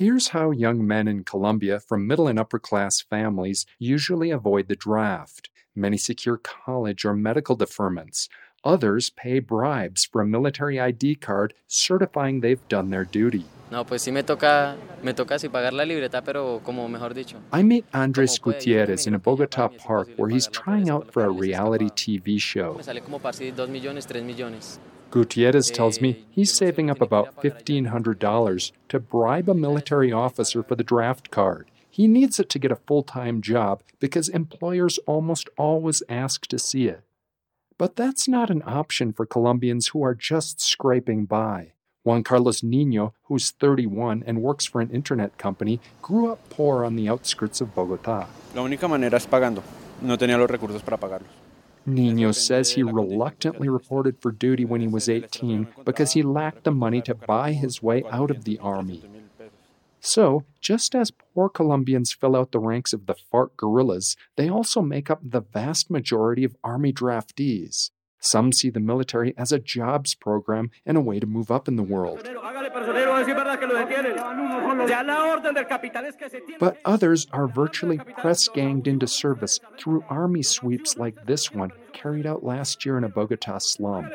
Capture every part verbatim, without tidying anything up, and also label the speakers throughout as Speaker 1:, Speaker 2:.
Speaker 1: Here's how young men in Colombia from middle and upper class families usually avoid the draft. Many secure college or medical deferments. Others pay bribes for a military I D card certifying they've done their duty.
Speaker 2: No, pues sí me toca, me toca sí pagar la libreta, pero como mejor dicho.
Speaker 1: I meet Andres Gutierrez in a Bogota park where he's trying out for a reality T V show.
Speaker 2: Me sale como par si dos millones, tres millones.
Speaker 1: Gutierrez tells me he's saving up about fifteen hundred dollars to bribe a military officer for the draft card. He needs it to get a full-time job because employers almost always ask to see it. But that's not an option for Colombians who are just scraping by. Juan Carlos Niño, who's thirty-one and works for an internet company, grew up poor on the outskirts of Bogotá.
Speaker 3: La única manera es pagando. No tenía los recursos para pagarlos.
Speaker 1: Niño says he reluctantly reported for duty when he was eighteen because he lacked the money to buy his way out of the army. So, just as poor Colombians fill out the ranks of the FARC guerrillas, they also make up the vast majority of army draftees. Some see the military as a jobs program and a way to move up in the world. But others are virtually press-ganged into service through army sweeps like this one, carried out last year in a Bogotá slum.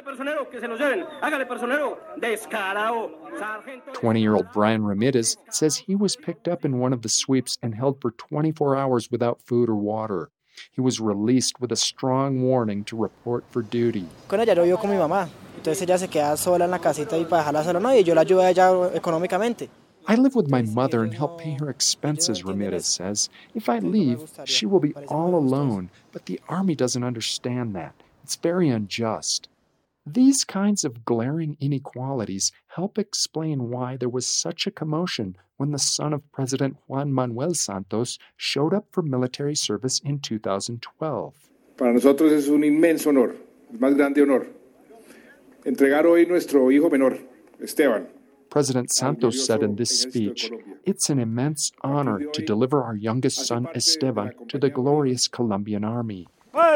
Speaker 1: twenty-year-old Brian Ramirez says he was picked up in one of the sweeps and held for twenty-four hours without food or water. He was released with a strong warning to report for duty.
Speaker 4: Con ella yo vivo con mi mamá, entonces ella se queda sola en la casita y para dejarla sola, no, y yo la ayudo a ella económicamente.
Speaker 1: I live with my mother and help pay her expenses, Ramirez says. If I leave, she will be all alone, but the army doesn't understand that. It's very unjust. These kinds of glaring inequalities help explain why there was such a commotion when the son of President Juan Manuel Santos showed up for military service in two thousand twelve.
Speaker 5: Para nosotros es un inmenso honor, el más grande honor, entregar hoy nuestro hijo menor, Esteban.
Speaker 1: President Santos said in this speech, "It's an immense honor to deliver our youngest son, Esteban, to the glorious Colombian army."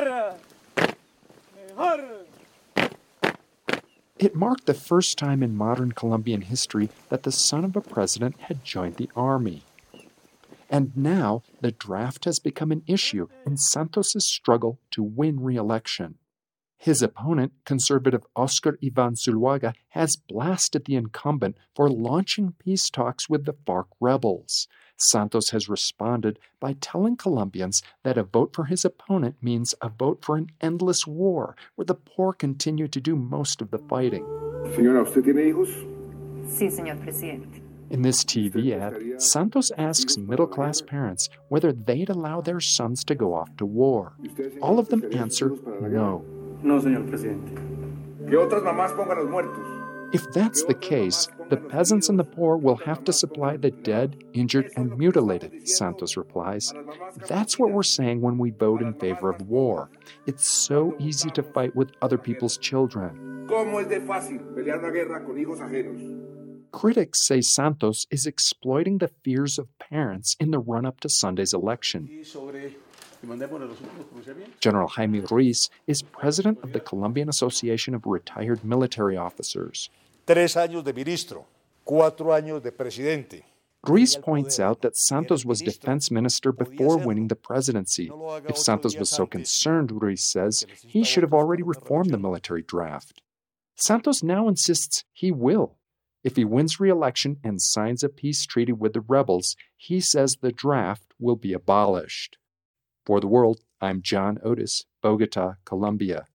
Speaker 1: It marked the first time in modern Colombian history that the son of a president had joined the army. And now the draft has become an issue in Santos' struggle to win re-election. His opponent, conservative Oscar Ivan Zuluaga, has blasted the incumbent for launching peace talks with the FARC rebels. Santos has responded by telling Colombians that a vote for his opponent means a vote for an endless war where the poor continue to do most of the fighting.
Speaker 5: Señora, ¿usted tiene hijos?
Speaker 6: Sí, señor presidente.
Speaker 1: In this T V ad, Santos asks middle-class parents whether they'd allow their sons to go off to war. All of them answer no.
Speaker 5: No, señor presidente. Que otras mamás pongan los muertos.
Speaker 1: If that's the case, the peasants and the poor will have to supply the dead, injured, and mutilated, Santos replies. That's what we're saying when we vote in favor of war. It's so easy to fight with other people's children.
Speaker 5: ¿Cómo es de fácil pelear una guerra con hijos ajenos?
Speaker 1: Critics say Santos is exploiting the fears of parents in the run-up to Sunday's election. General Jaime Ruiz is president of the Colombian Association of Retired Military Officers.
Speaker 7: Tres años de ministro, cuatro años de presidente.
Speaker 1: Ruiz points out that Santos was defense minister before winning the presidency. If Santos was so concerned, Ruiz says, he should have already reformed the military draft. Santos now insists he will. If he wins re-election and signs a peace treaty with the rebels, he says the draft will be abolished. For The World, I'm John Otis, Bogota, Colombia.